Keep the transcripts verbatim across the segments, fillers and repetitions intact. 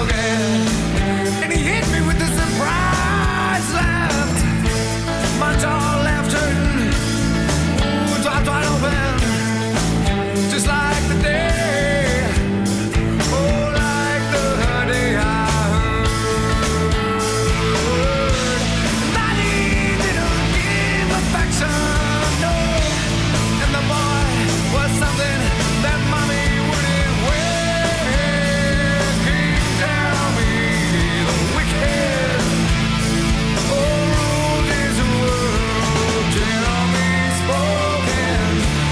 spoken. And he hit me with the surprise left. My jaw left hurting. Ooh, dropped wide open. Just like the day. Oh, like the day I heard. Daddy didn't give affection, no. And the boy was something that mommy wouldn't wear. King tell me the wicked. Oh, rule this world. Tell me spoken.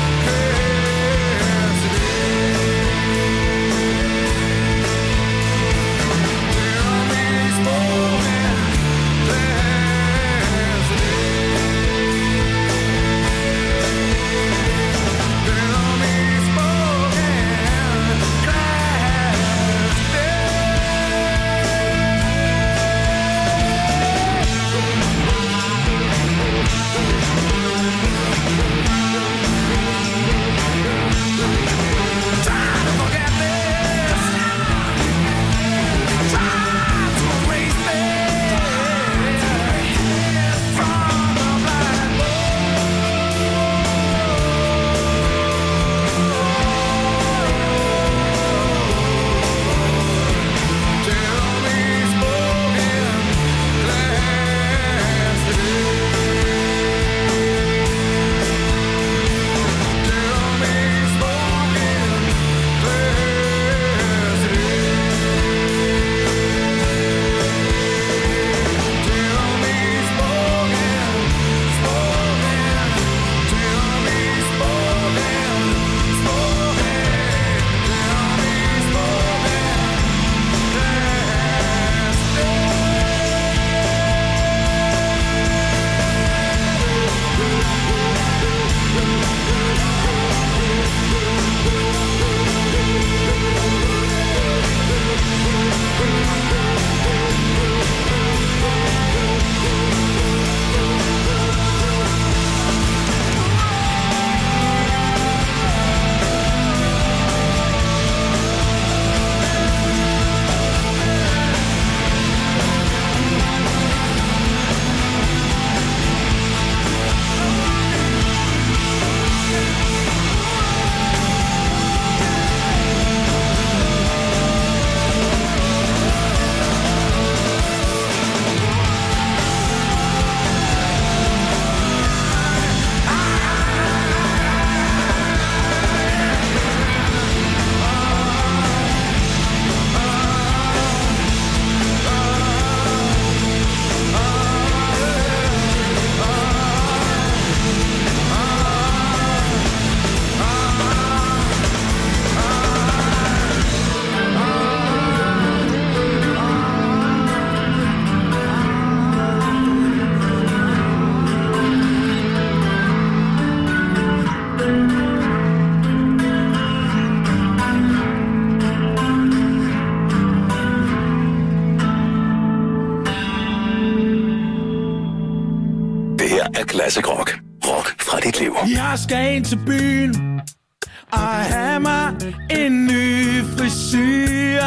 Classic rock. Rock fra dit liv. Jeg skal ind til byen og have mig en ny frisyr.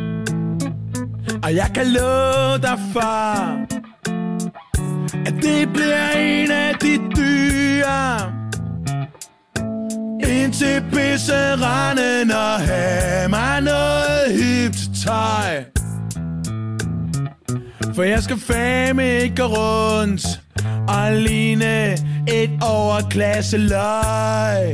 Og jeg kan love dig for, at det bliver en af de dyre. Ind til pisseranden og have mig noget hipt tøj. For jeg skal fandme ikke gå rundt og ligne et overklasseløg.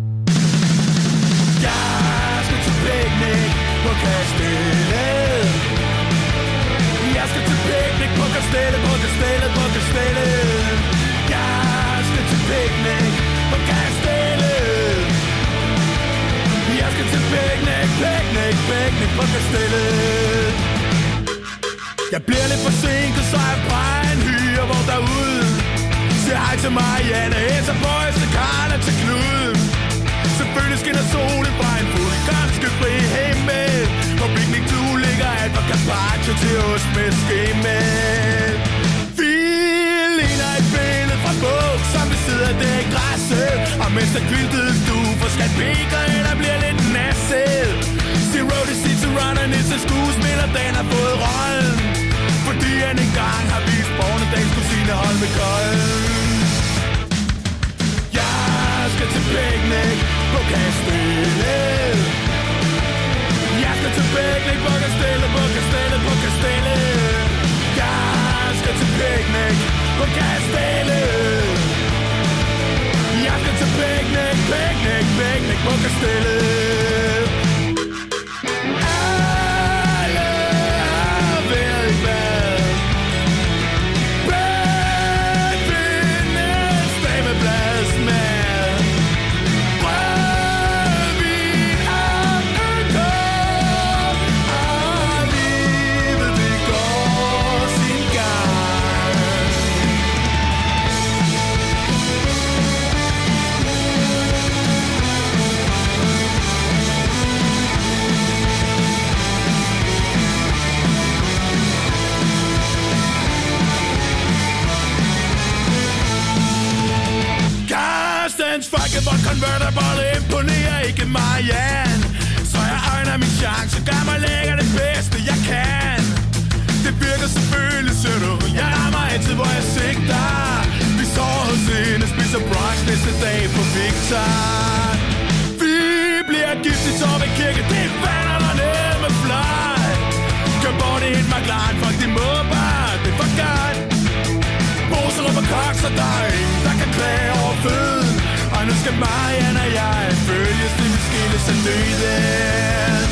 Jeg skal til picnic på Kastellet. Jeg skal til picnic på Kastellet, på Kastellet, på Kastellet. Jeg skal til picnic på Kastellet. Jeg skal til picnic, picnic, picnic på Kastellet. Jeg bliver lidt forsinket, så jeg bare en hyre, hvor derude. Siger hej til Marianne, Esa Boys, til Karl og til Knud. Selvfølgelig skinner solen fra en fuldkomstfri himmel. Hvor picnic-du ligger alt fra carpaccio til ost med skimmel. Vi ligner et billede fra bog, som vi sidder der i græsset. Og mens der kviltede du for skat piker, eller bliver lidt nasset. Sig roadie sig til Runner Nisse skuespiller, den har fået rollen, fordi han engang har vist Bornedals kusine Holmenkollen. Jeg skal til picnic på Kastellet. Jeg skal til picnic på Kastellet, på Kastellet, på Kastellet. Jeg skal til picnic på Kastellet. Jeg skal til picnic, picnic, picnic på Kastellet. Alle er ved i bad. Bedvindens damebladsmad. Rødvin og økop. Og livet det går sin gang. Carstens Folkevogn Convertible imponerer ikke mig, Jan. Så jeg øjner min chance, gør mig lækker det bedste jeg kan. Det virker selvfølgelig, ser du. Jeg rammer altid, hvor jeg sigter. Vi sover hos hende, spiser brunch næste dag på Victor. Vi bliver gift i Torvekirke, det er fander dernede med fly. Kør bort i en McLaren, fuck de mobber, det er for godt. Boser op og koks, og der er ingen, der kan klage over føden. Og nu skal Marianne og jeg følges, det vi skilles af døden.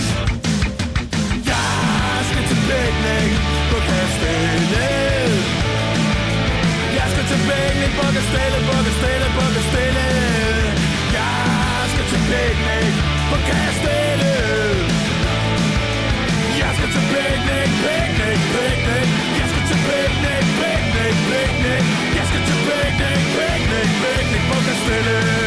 Jeg skal til picnic på Kastellet. Jeg skal til picnic på Kastellet, på Kastellet, på Kastellet. Jeg skal til picnic på Kastellet. Jeg skal til picnic, picnic, picnic. Jeg skal til picnic, picnic, picnic. Jeg skal til picnic, picnic, picnic på Kastellet.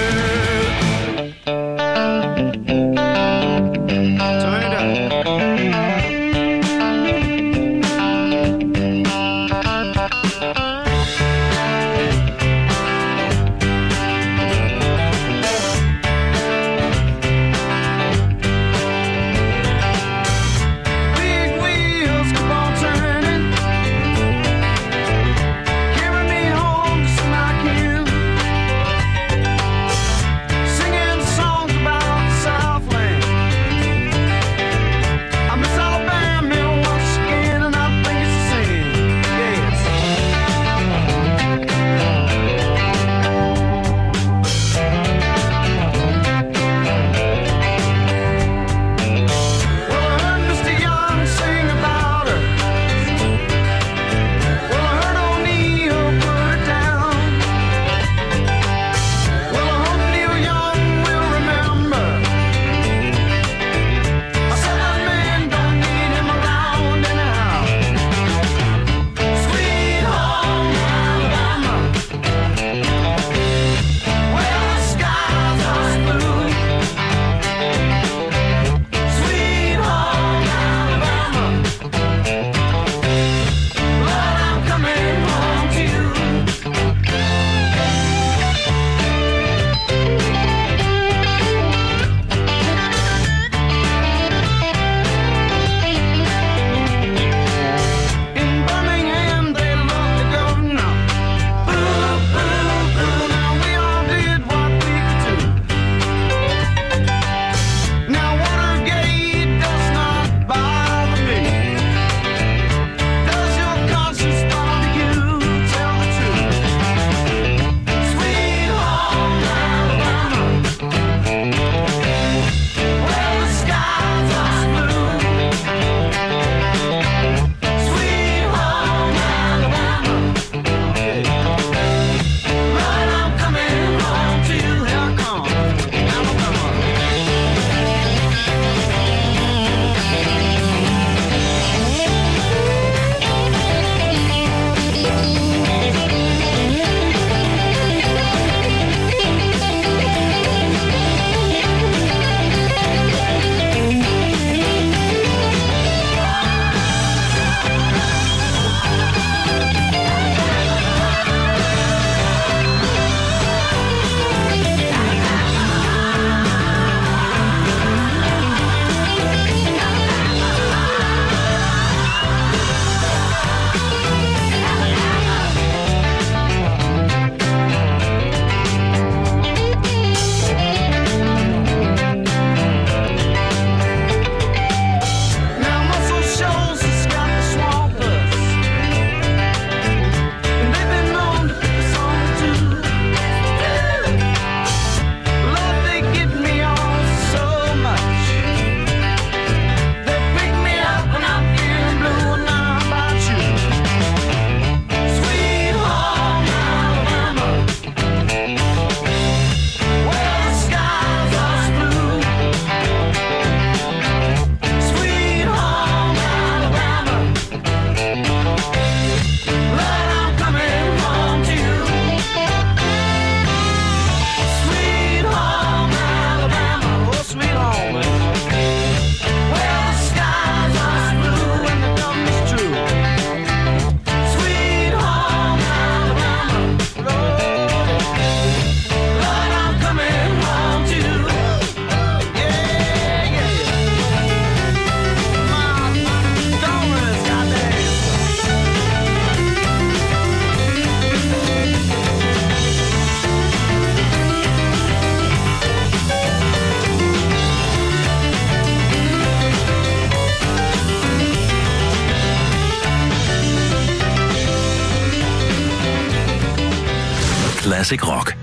Classic Rock.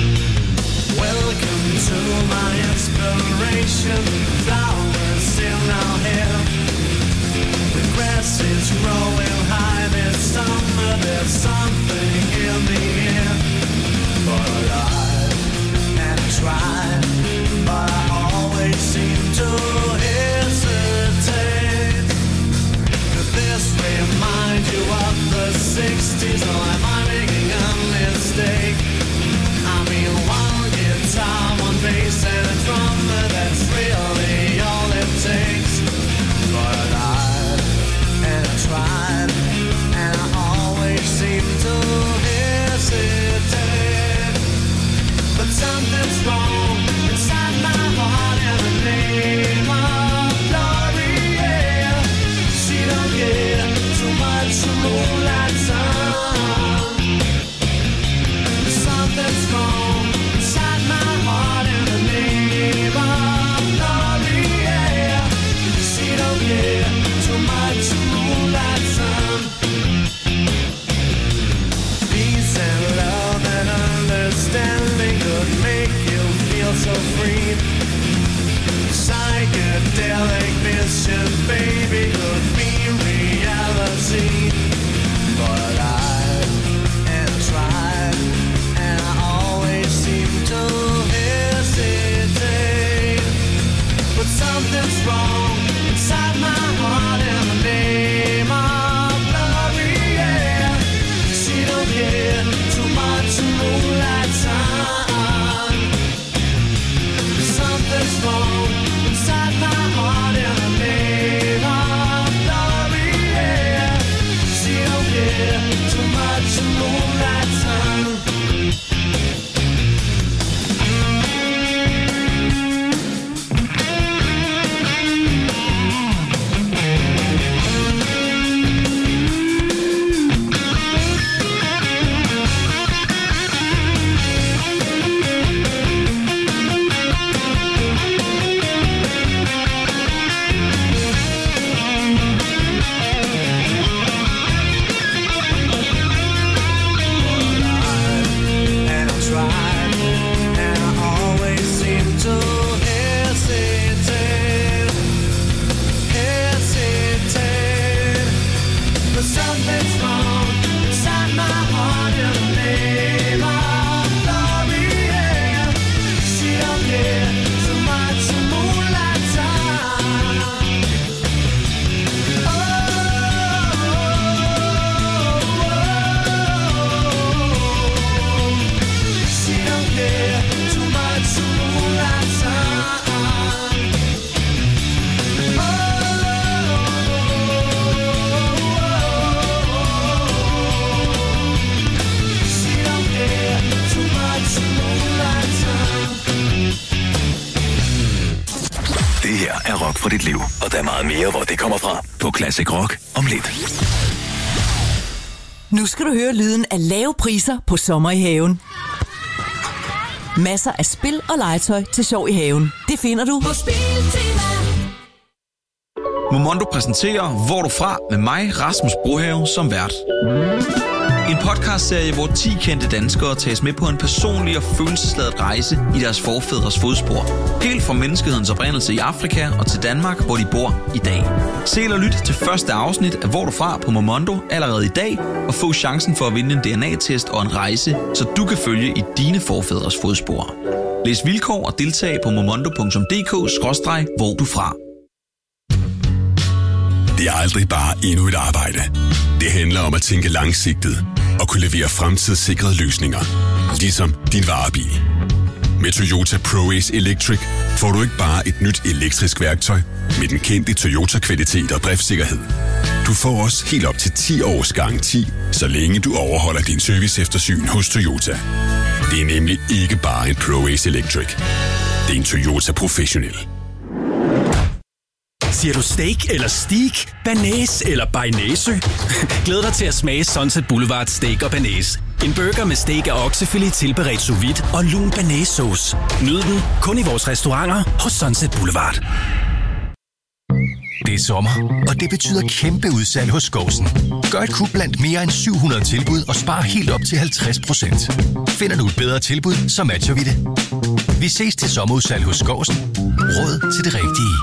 Flowers in felt so free. Psychedelic mission, baby, could be reality. But I and I tried, and I always seem to hesitate. But something's wrong inside my heart in the name of glory, yeah. She don't care too much moonlight sun. Something's wrong inside my heart in the name of glory, yeah. She don't care too much moonlight sun. For dit liv, og der er meget mere, hvor det kommer fra på Classic Rock om lidt. Nu skal du høre lyden af lave priser på sommer i haven. Masser af spil og legetøj til sjov i haven. Det finder du på Spiltema. Momondo præsenterer Hvor du fra med mig, Rasmus Brohave, som vært. En podcastserie, hvor ti kendte danskere tages med på en personlig og følelsesladet rejse i deres forfædres fodspor. Helt fra menneskehedens oprindelse i Afrika og til Danmark, hvor de bor i dag. Se eller lyt til første afsnit af Hvor du fra på Momondo allerede i dag, og få chancen for at vinde en D N A-test og en rejse, så du kan følge i dine forfædres fodspor. Læs vilkår og deltag på momondo punktum d k skråstreg hvor du fra. Det er aldrig bare endnu et arbejde. Det handler om at tænke langsigtet og kunne levere fremtidssikrede løsninger. Ligesom din varebil. Med Toyota ProAce Electric får du ikke bare et nyt elektrisk værktøj med den kendte Toyota-kvalitet og driftssikkerhed. Du får også helt op til ti års garanti, så længe du overholder din serviceeftersyn hos Toyota. Det er nemlig ikke bare en ProAce Electric. Det er en Toyota Professional. Siger du steak eller steak, banæs eller bearnaisesø? Glæd dig til at smage Sunset Boulevard Steak og Banæs. En burger med steak af oksefilet tilberedt sous vide og lun banæssauce. Nyd den kun i vores restauranter hos Sunset Boulevard. Det er sommer, og det betyder kæmpe udsalg hos Skovsen. Gør et kub blandt mere end syv hundrede tilbud og spar helt op til halvtreds procent. Finder du et bedre tilbud, så matcher vi det. Vi ses til sommerudsalg hos Skovsen. Råd til det rigtige.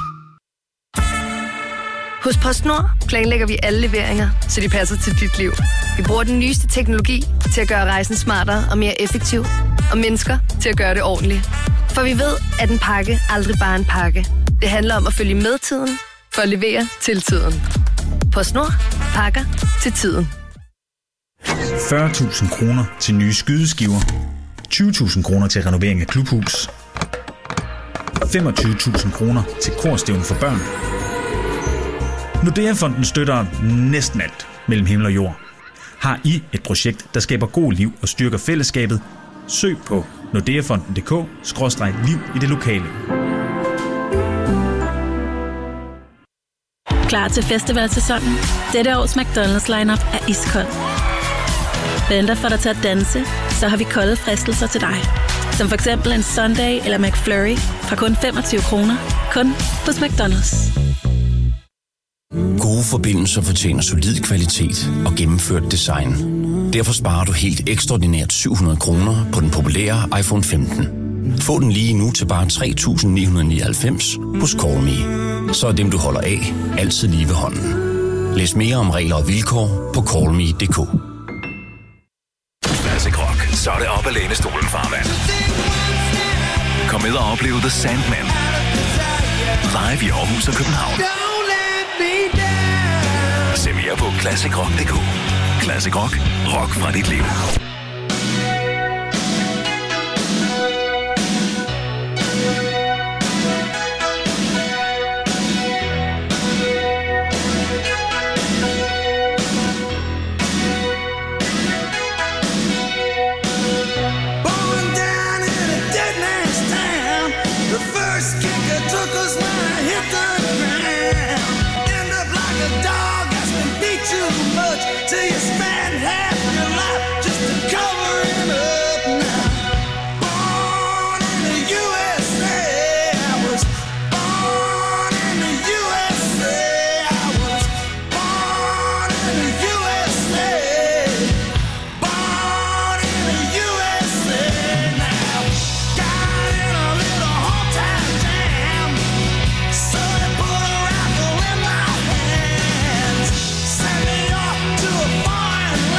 Hos PostNord planlægger vi alle leveringer, så de passer til dit liv. Vi bruger den nyeste teknologi til at gøre rejsen smartere og mere effektiv, og mennesker til at gøre det ordentligt. For vi ved, at en pakke aldrig bare er en pakke. Det handler om at følge med tiden, for at levere til tiden. PostNord. Pakker til tiden. fyrre tusind kroner til nye skydeskiver. tyve tusind kroner til renovering af klubhus. femogtyve tusind kroner til korstævne for børn. Nordea-fonden støtter næsten alt mellem himmel og jord. Har I et projekt, der skaber god liv og styrker fællesskabet? Søg på nordeafonden punktum d k skråstreg liv i det lokale. Klar til festivalsæsonen? Dette års McDonald's lineup er iskold. Venter for dig til at danse, så har vi kolde fristelser til dig. Som for eksempel en Sunday eller McFlurry fra kun femogtyve kroner. Kun hos McDonald's. Gode forbindelser fortjener solid kvalitet og gennemført design. Derfor sparer du helt ekstraordinært syv hundrede kroner på den populære iPhone femten. Få den lige nu til bare tre tusind ni hundrede nioghalvfems hos Call Me. Så er dem, du holder af, altid lige ved hånden. Læs mere om regler og vilkår på call me punktum d k. Classic Rock. Så er det op ad lænestolen, farmand. Kom med og opleve The Sandman. Live i Aarhus og København. Se mere på classic rock punktum d k. Classic Rock. Rock fra dit liv. Till you spend half your life just to cover it up now. Born in the U S A, I was born in the U S A, I was born in the U S A, born in the U S A now. Got in a little hometown jam, so they put a rifle in my hands, sent me off to a foreign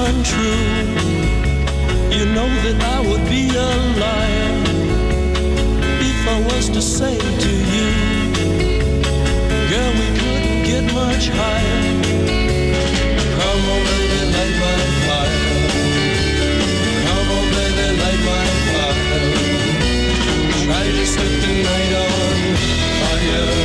untrue, you know that I would be a liar if I was to say to you, girl, we couldn't get much higher. Come on, baby, light my fire. Come on, baby, light my fire. Try to set the night on fire.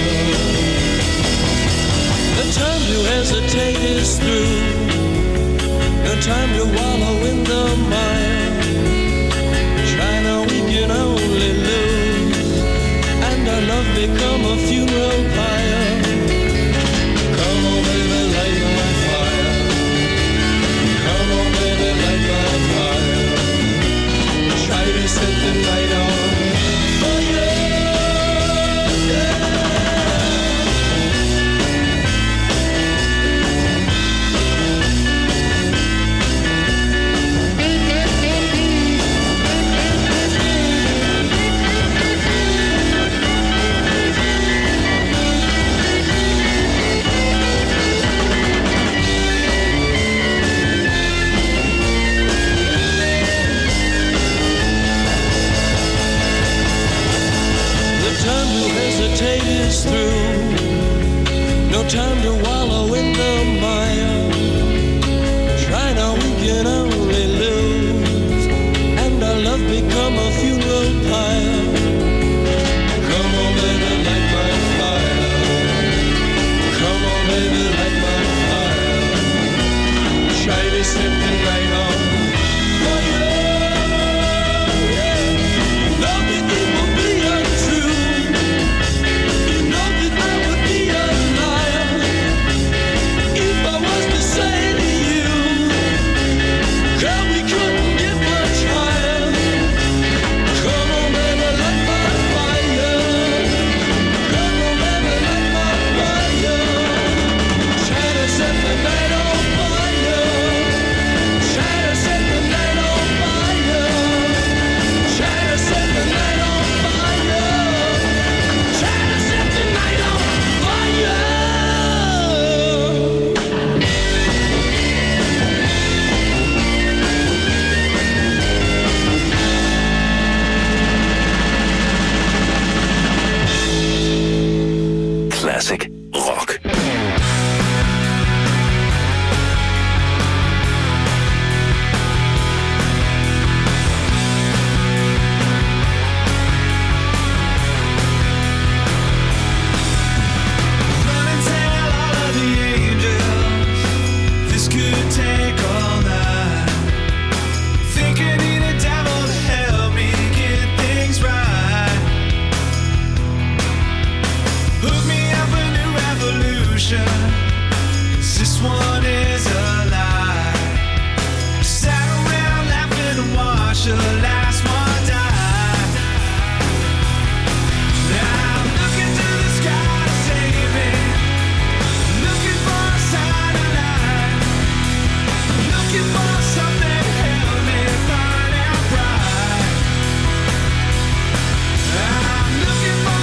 The time to hesitate is through. No time to wallow in the mire. Try now, we can only lose, and our love become a funeral pyre. Come on, baby, light my fire. Come on, baby, light my fire. Try to set the night on fire. Yeah. Is through. No time to wallow in the mire. Try now, we can only lose, and our love become a funeral pyre. Come on, baby, light my fire. Come on, baby, light my fire. Try to set the night on fire. Classic rock.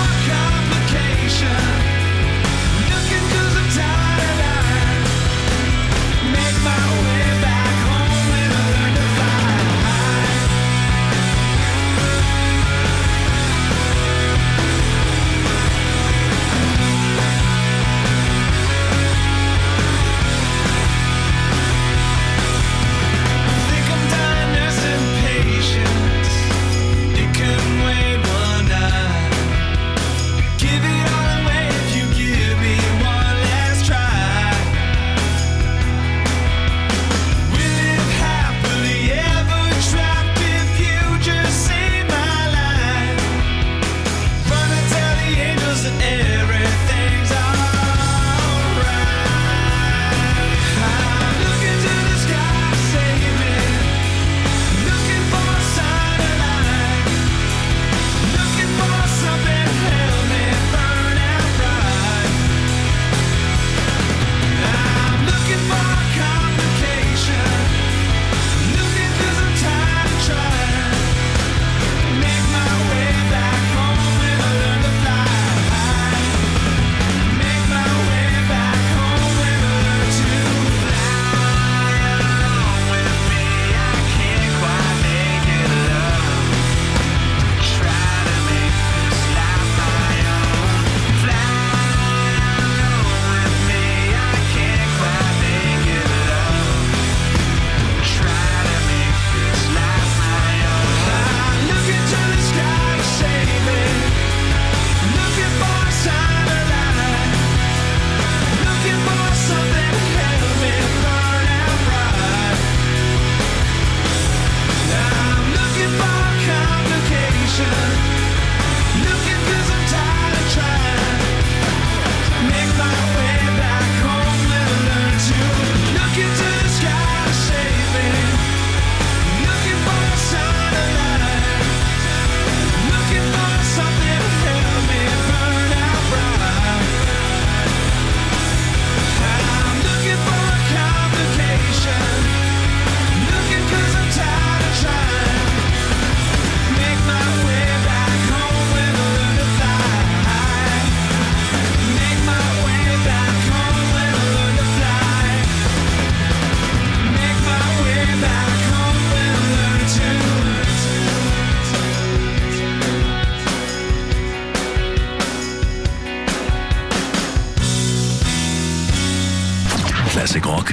Looking 'cause I'm tired of lying.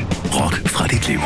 Rock fra dit liv.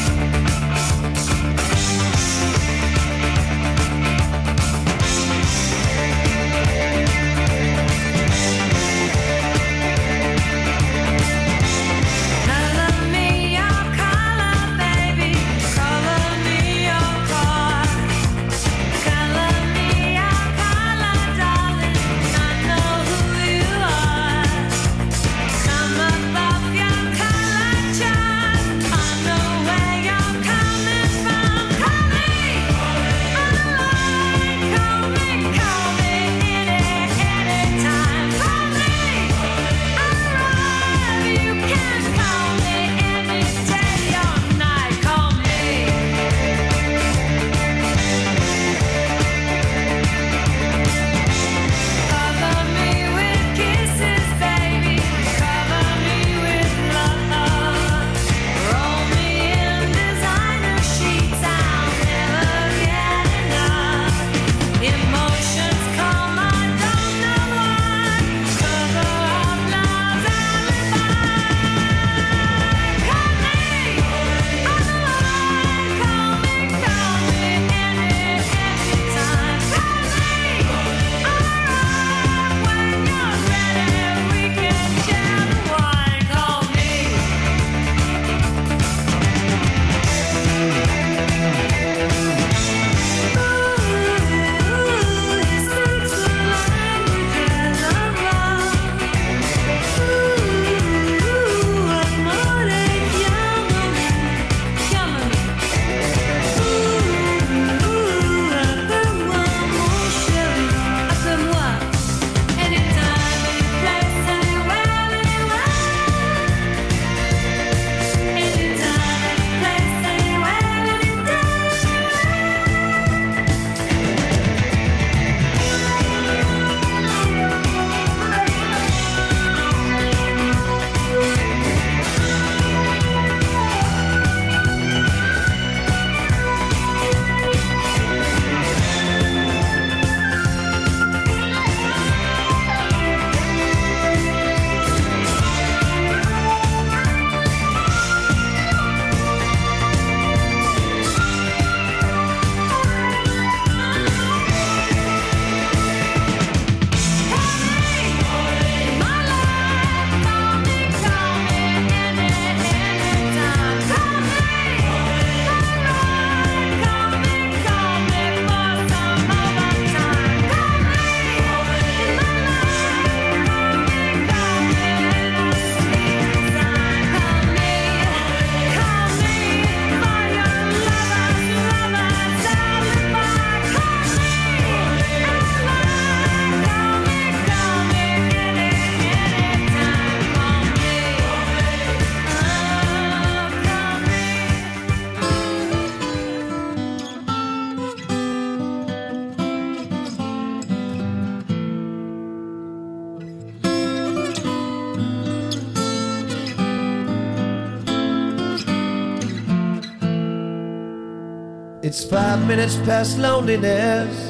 It's five minutes past loneliness.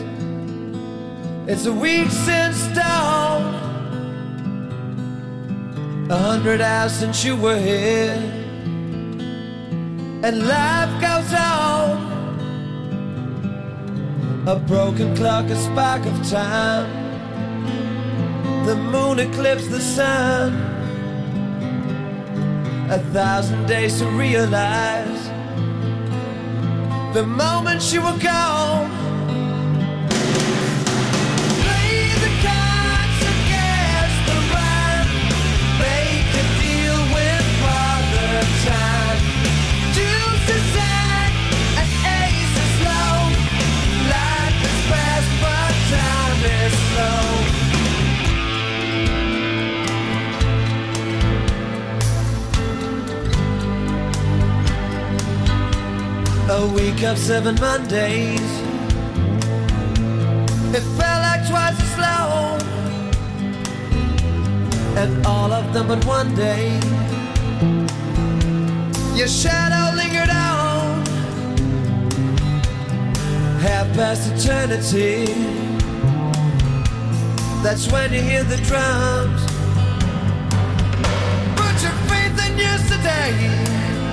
It's a week since dawn. A hundred hours since you were here. And life goes on. A broken clock, a spark of time. The moon eclipsed the sun. A thousand days to realize the moment you were gone. Play the cards against the run. Make a deal with Father Time. Deuce is set and ace is low. Life is fast but time is slow. A week of seven Mondays. It felt like twice as long. And all of them but one day. Your shadow lingered on. Half past eternity. That's when you hear the drums. Put your faith in yesterday.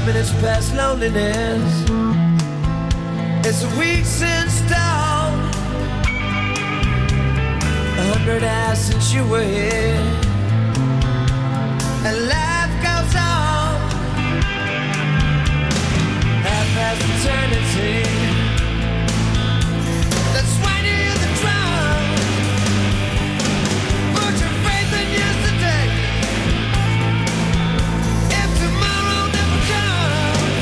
minutes past loneliness. It's a week since dawn. A hundred hours since you were here. And life goes on. Half past eternity. That's when you hear the drum. Put your faith in yesterday. If tomorrow never comes,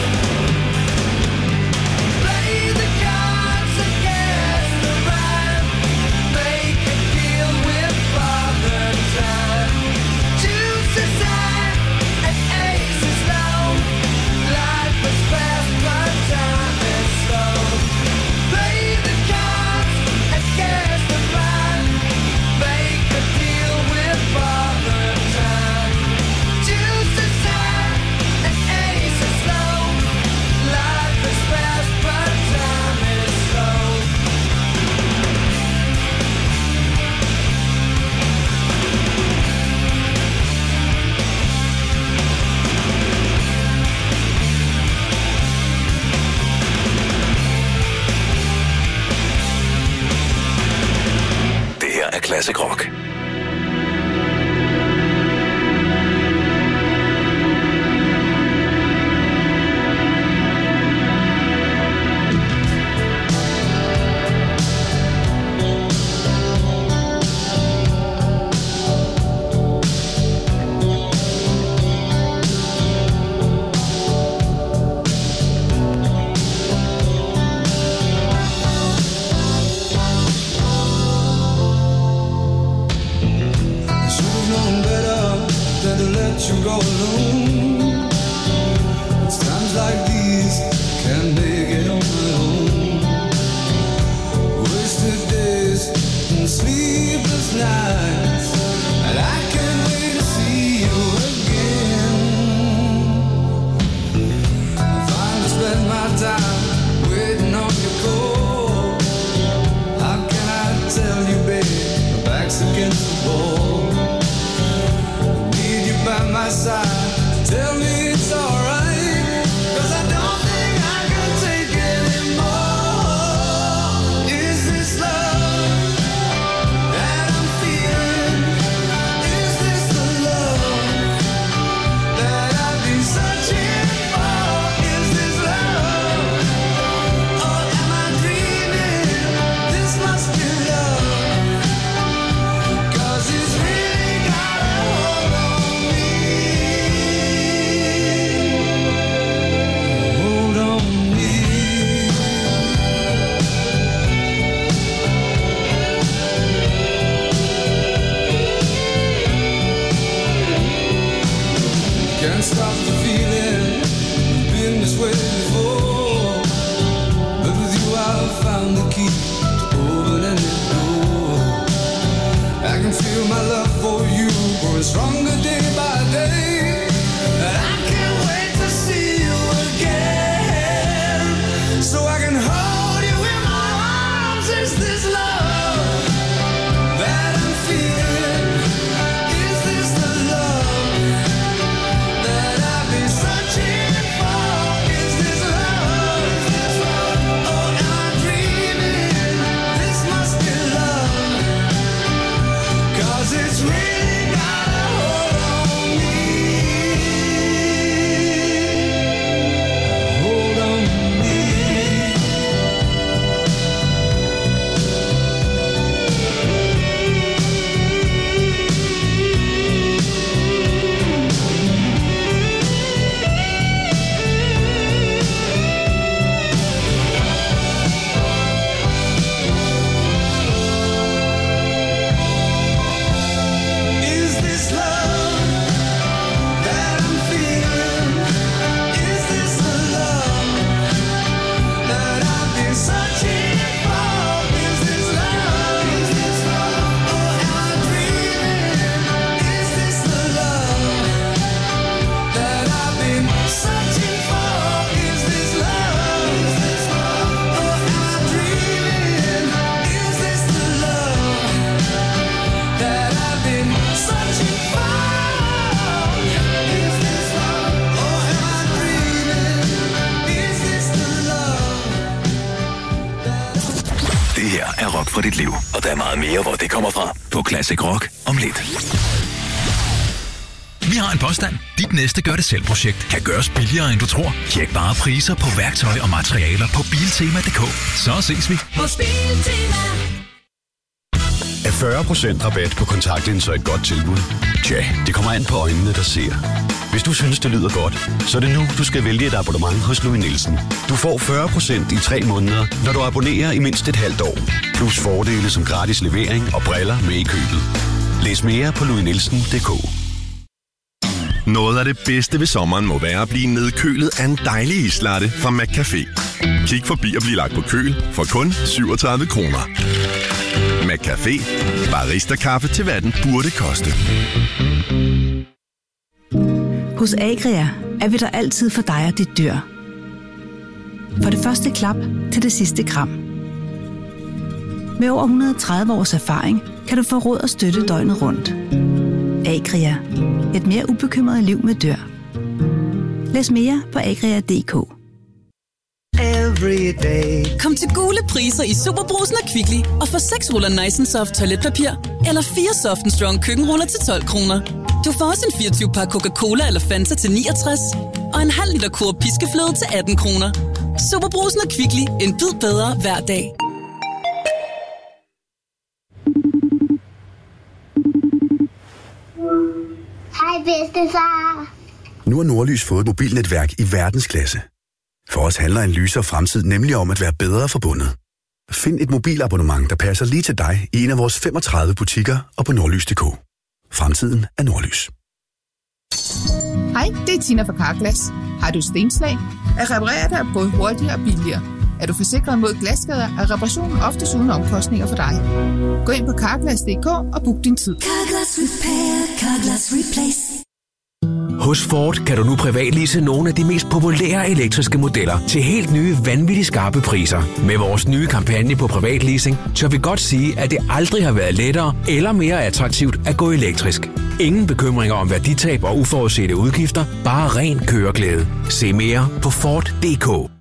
play the cards against the rhyme. Make a deal with Father Time. Choose a side and ace is low. Life is fast but time is slow. Play the cards and guess the rhyme. Make a deal with Father Time. Choose a side and ace is low. Life is fast but time is slow. Det her er Classic Rock. rock fra dit liv. Og der er meget mere, hvor det kommer fra. På Classic Rock om lidt. Vi har en påstand. Dit næste gør-det-selv-projekt kan gøres billigere, end du tror. Tjek bare priser på værktøj og materialer på biltema punktum d k. Så ses vi. Hos Biltema. Er fyrre procent rabat på kontaktlinser et godt tilbud? Tja, det kommer an på øjnene, der ser. Hvis du synes, det lyder godt, så er det nu, du skal vælge et abonnement hos Louis Nielsen. Du får fyrre procent i tre måneder, når du abonnerer i mindst et halvt år. Plus fordele som gratis levering og briller med i købet. Læs mere på louis nielsen punktum d k. Noget af det bedste ved sommeren må være at blive nedkølet af en dejlig islatte fra McCafé. Kig forbi og bliv lagt på køl for kun syvogtredive kroner. McCafé. Barista-kaffe til hvad den burde koste. Hos Agria er vi der altid for dig og dit dyr. For det første klap til det sidste kram. Med over et hundrede og tredive års erfaring kan du få råd og støtte døgnet rundt. Agria. Et mere ubekymret liv med dyr. Læs mere på agria punktum d k. Kom til Gule priser i Superbrugsen og Kvickly og få seks ruller Nice and Soft toiletpapir eller fire Soft and Strong køkkenruller til tolv kroner. Du får også en fireogtyve pakke Coca-Cola eller Fanta til niogtres og en halv liter Coop piskefløde til atten kroner. Superbrugsen og Kvickly. En bid bedre hver dag. Hej bedstefar. Nu har Nordlys fået et mobilnetværk i verdensklasse. For os handler en lysere fremtid nemlig om at være bedre forbundet. Find et mobilabonnement, der passer lige til dig i en af vores femogtredive butikker og på nordlys punktum d k. Fremtiden er Nordlys. Hej, det er Tina fra Carglass. Har du stenslag? At reparere dig både hurtigere og billigere. Er du forsikret mod glasskader, er reparationen oftest uden omkostninger for dig. Gå ind på carglass punktum d k og book din tid. Carglass Repair, Carglass Replace. Hos Ford kan du nu privatlease nogle af de mest populære elektriske modeller til helt nye, vanvittigt skarpe priser. Med vores nye kampagne på privatleasing, tør vi godt sige, at det aldrig har været lettere eller mere attraktivt at gå elektrisk. Ingen bekymringer om værditab og uforudsete udgifter, bare ren køreglæde. Se mere på Ford punktum d k. Kom,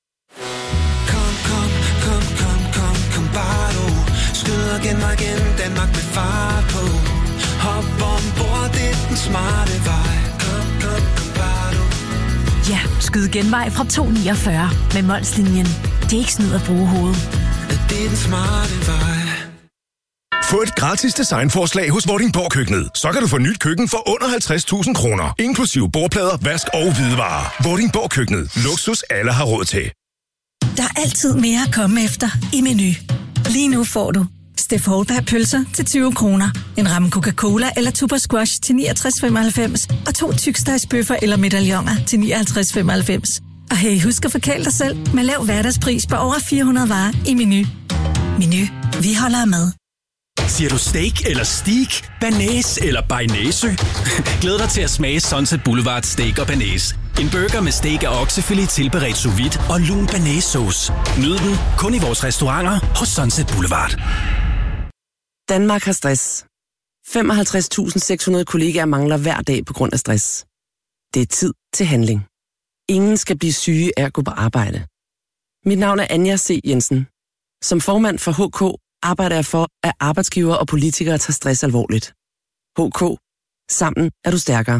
kom, kom, kom, kom, kom bare du. Skyd og gen mig igen, Danmark med fart på. Hop ombord, det er den smarte vej. Kom, kom, kom bare du. Ja, skyd genvej fra to niogfyrre med Molslinjen. Det er ikke snyd at bruge hovedet. Det er den smarte vej. Få et gratis designforslag hos Vordingborg Køkkenet. Så kan du få nyt køkken for under halvtreds tusind kroner. Inklusive bordplader, vask og hvidevarer. Vordingborg Køkkenet. Luksus alle har råd til. Der er altid mere at komme efter i Menu. Lige nu får du Steff Holberg pølser til tyve kroner, en ramme Coca-Cola eller Tuber Squash til niogtres femoghalvfems og to tykstegsbøffer eller medaljoner til nioghalvtreds femoghalvfems. Og hey, husk at forkæle dig selv med lav hverdagspris på over fire hundrede varer i Menu. Menu. Vi holder af mad. Siger du steak eller steak, banæs eller bearnaise? Glæd dig til at smage Sunset Boulevard Steak og Banæs. En burger med steak og oksefilet tilberedt sous vide og lun banæssauce. Nyd den kun i vores restauranter hos Sunset Boulevard. Danmark har stress. femoghalvtreds tusind seks hundrede kollegaer mangler hver dag på grund af stress. Det er tid til handling. Ingen skal blive syge af at gå på arbejde. Mit navn er Anja C. Jensen. Som formand for H K arbejder jeg for, at arbejdsgivere og politikere tager stress alvorligt. H K. Sammen er du stærkere.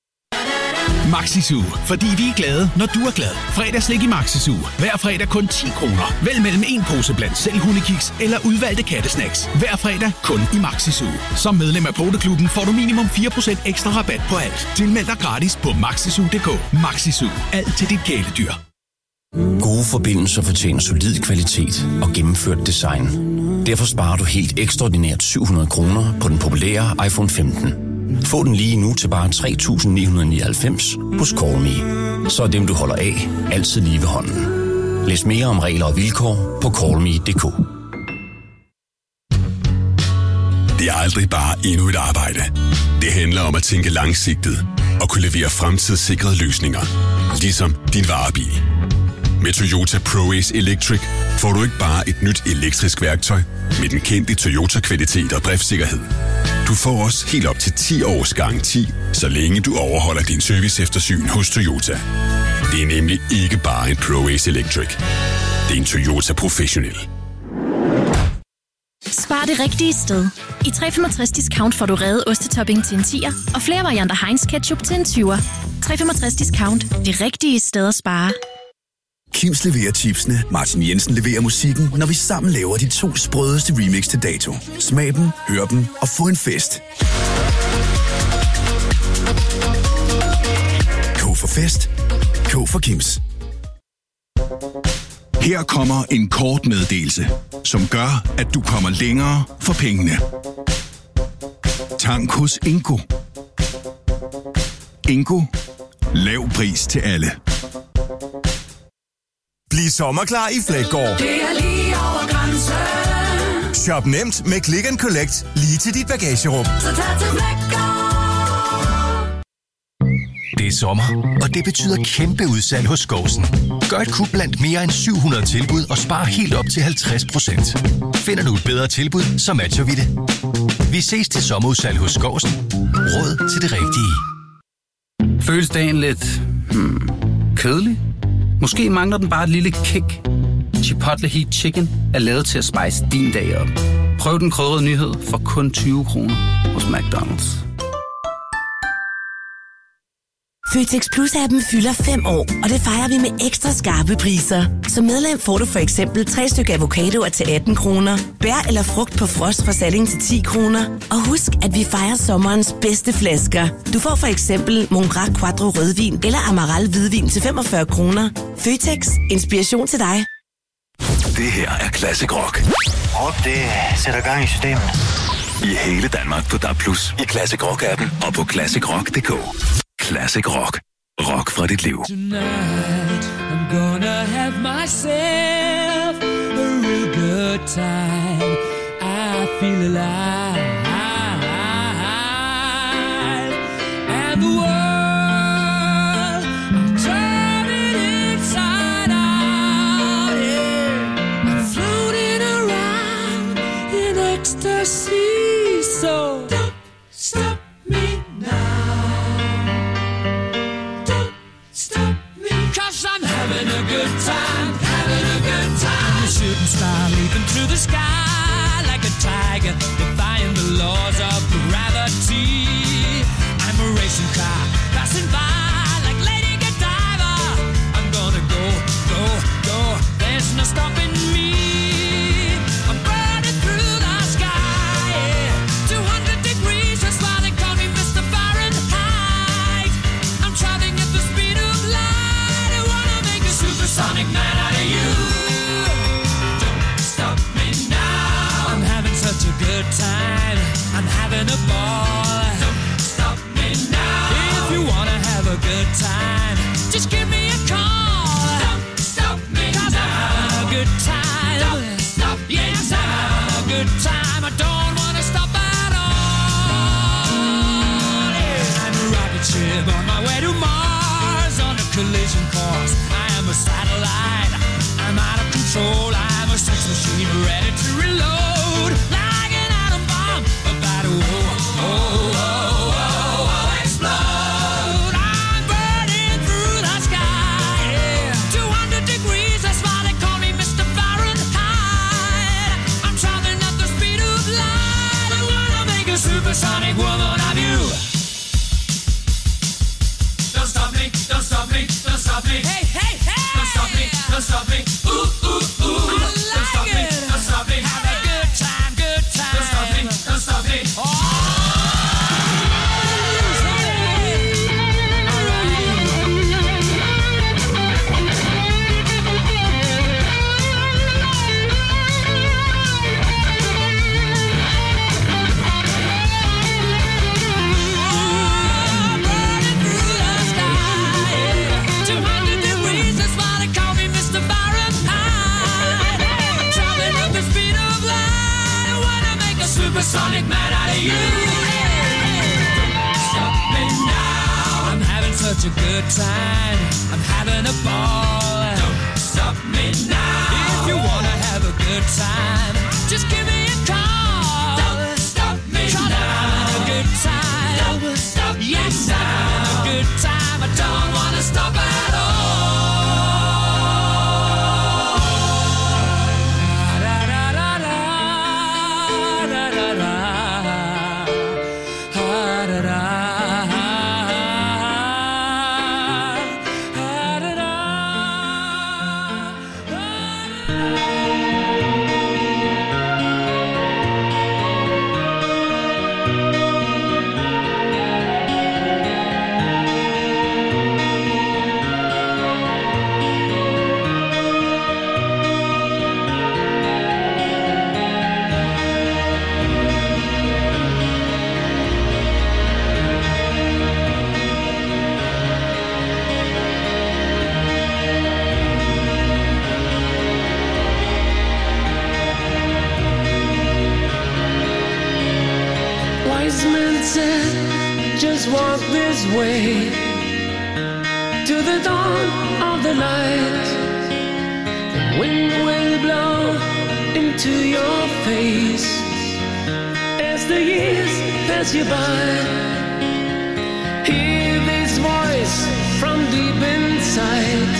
Maxisu, fordi vi er glade, når du er glad. Fredagslik i Maxisu. Hver fredag kun ti kroner. Vælg mellem en pose blandt selv hundekiks eller udvalgte kattesnacks. Hver fredag kun i Maxisu. Som medlem af Poteklubben får du minimum fire procent ekstra rabat på alt. Tilmeld dig gratis på maxisu punktum d k. Maxisu. Alt til dit kæledyr. Gode forbindelser fortjener solid kvalitet og gennemført design. Derfor sparer du helt ekstraordinært syv hundrede kroner på den populære iPhone femten. Få den lige nu til bare tre tusind ni hundrede nioghalvfems hos CallMe. Så er dem, du holder af, altid lige ved hånden. Læs mere om regler og vilkår på call me punktum d k. Det er aldrig bare endnu et arbejde. Det handler om at tænke langsigtet og kunne levere fremtidssikrede løsninger. Ligesom din varebil. Med Toyota ProAce Electric får du ikke bare et nyt elektrisk værktøj med den kendte Toyota-kvalitet og driftssikkerhed. Du får også helt op til ti års garanti, så længe du overholder din service-eftersyn hos Toyota. Det er nemlig ikke bare en ProAce Electric. Det er en Toyota Professional. har det rigtige sted. I tre komma femogtres discount får du reddet ostetopping til en tier, og flere varianter Heinz ketchup til en tyver. tre komma femogtres discount. Det rigtige sted at spare. Kims leverer chipsene, Martin Jensen leverer musikken, når vi sammen laver de to sprødeste remix til dato. Smag dem, hør dem og få en fest. K for fest. K for Kims. Her kommer en kort meddelelse, som gør, at du kommer længere for pengene. Tank hos Ingo. Ingo. Lav pris til alle. Bliv sommerklar i Fleggaard. Det er lige over grænsen. Shop nemt med Click and Collect lige til dit bagagerum. Så tag til Fleggaard. Det er sommer, og det betyder kæmpe udsalg hos Skovsen. Gør et kub blandt mere end syv hundrede tilbud og spar helt op til halvtreds procent. Finder du et bedre tilbud, så matcher vi det. Vi ses til sommerudsalg hos Skovsen. Råd til det rigtige. Føles dagen lidt hmm, kedelig? Måske mangler den bare et lille kick. Chipotle Heat Chicken er lavet til at spice din dag op. Prøv den krydrede nyhed for kun tyve kroner hos McDonald's. Føtex Plus-appen fylder fem år, og det fejrer vi med ekstra skarpe priser. Som medlem får du for eksempel tre stykker avocadoer til atten kroner, bær eller frugt på frost fra Salling til ti kroner. Og husk, at vi fejrer sommerens bedste flasker. Du får for eksempel Mongrac Quattro rødvin eller Amaral hvidvin til femogfyrre kroner. Føtex. Inspiration til dig. Det her er Classic Rock. Og det sætter gang i systemet. I hele Danmark på D A B plus, i Classic Rock-appen og på classic rock punktum d k. Classic Rock. Rock fra dit liv. Tonight, I'm gonna have myself a real good time. I feel alive. And the world, I'm turning inside out. Yeah. I'm floating around in ecstasy. So don't stop me now. Cause I'm having a good time, having a good time. I'm a shooting star leaping through the sky like a tiger, defying the laws of gravity. I'm a racing car passing by like Lady Godiva. I'm gonna go, go, go. There's no stopping me. I'm burning through the sky, yeah. two hundred degrees, that's why they call me Mister Fahrenheit. I'm traveling at the speed of light. Supersonic man out of you. Don't stop me now. I'm having such a good time. I'm having a ball. Don't stop me now. If you wanna have a good time, just give me a call. Don't stop me now. I'm having a good time. Don't stop me now. Yes, I'm having a good time. I don't wanna stop at all. Yeah. I'm a rocket ship on my way to Mars on a collision course. I'm a satellite, I'm out of control. I'm a sex machine ready to reload. Like an atom bomb, about to oh, oh, oh, oh, oh, explode. I'm burning through the sky, yeah. two hundred degrees, that's why they call me Mister Fahrenheit. I'm traveling at the speed of light. I wanna make a supersonic woman of you. Don't stop me, don't stop me, don't stop me. Hey, hey, hey! Don't stop me, don't stop me, ooh, ooh, ooh. I like don't stop it. me, don't stop me. Have a good just walk this way to the dawn of the light. The wind will blow into your face as the years pass you by. Hear this voice from deep inside.